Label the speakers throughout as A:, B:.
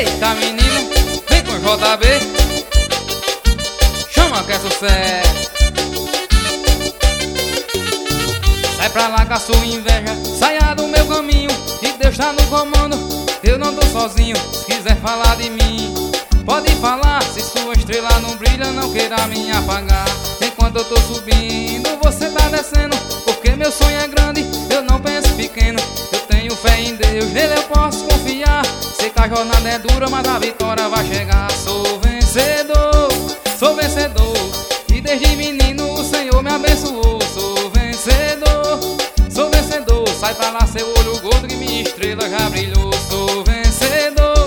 A: Eita menino, vem com JB, chama que é sucesso. Sai pra lá com a sua inveja, saia do meu caminho, que Deus tá no comando, eu não tô sozinho. Se quiser falar de mim, pode falar. Se sua estrela não brilha, não queira me apagar. Enquanto eu tô subindo, você tá descendo, porque meu sonho é grande, eu não penso pequeno. Eu tenho fé em Deus, nele eu posso confiar. Sei que a jornada é dura, mas a vitória vai chegar. Sou vencedor, e desde menino o Senhor me abençoou. Sou vencedor, sai pra lá seu olho gordo que minha estrela já brilhou. Sou vencedor,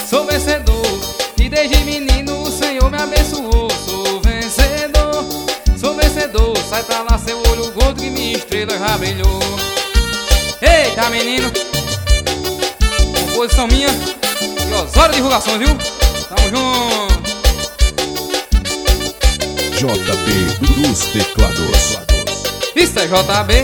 A: e desde menino o Senhor me abençoou. Sou vencedor, sai pra lá seu olho gordo que minha estrela já brilhou. Eita menino, composição minha e Osório Divulgações, viu? Tamo junto.
B: JB dos teclados.
A: Isso é JB.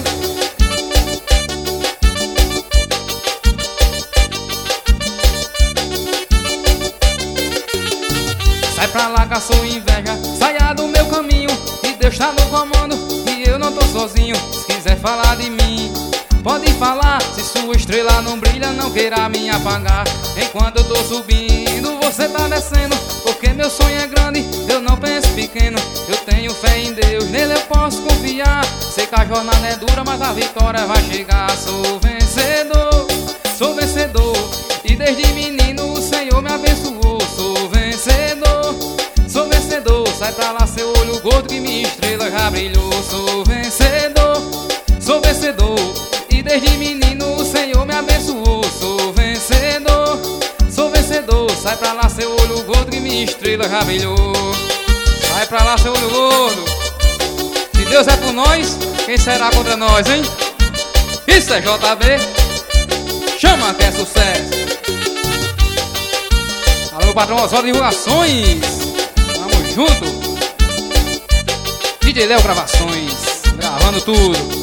A: Sai pra lá com a sua inveja, saia do meu caminho, que Deus tá no comando, e eu não tô sozinho. Se quiser falar de mim, pode falar. Se sua estrela não brilha, não queira me apagar. Enquanto eu tô subindo, você tá descendo, porque meu sonho é grande, eu não penso pequeno. Eu tenho fé em Deus, nele eu posso confiar. Sei que a jornada é dura, mas a vitória vai chegar. Sou vencedor, e desde menino o Senhor me abençoou. Sou vencedor, sai pra lá seu olho gordo que minha estrela já brilhou. Sou vencedor, e desde menino o Senhor me abençoou. Sou vencedor, sai pra lá seu olho gordo que minha estrela já brilhou. Sai pra lá seu olho gordo. Se Deus é por nós, quem será contra nós, hein? Isso é JB, chama que é sucesso. Alô patrão Osório Divulgações, tamo junto. DJ Léo Gravações, gravando tudo.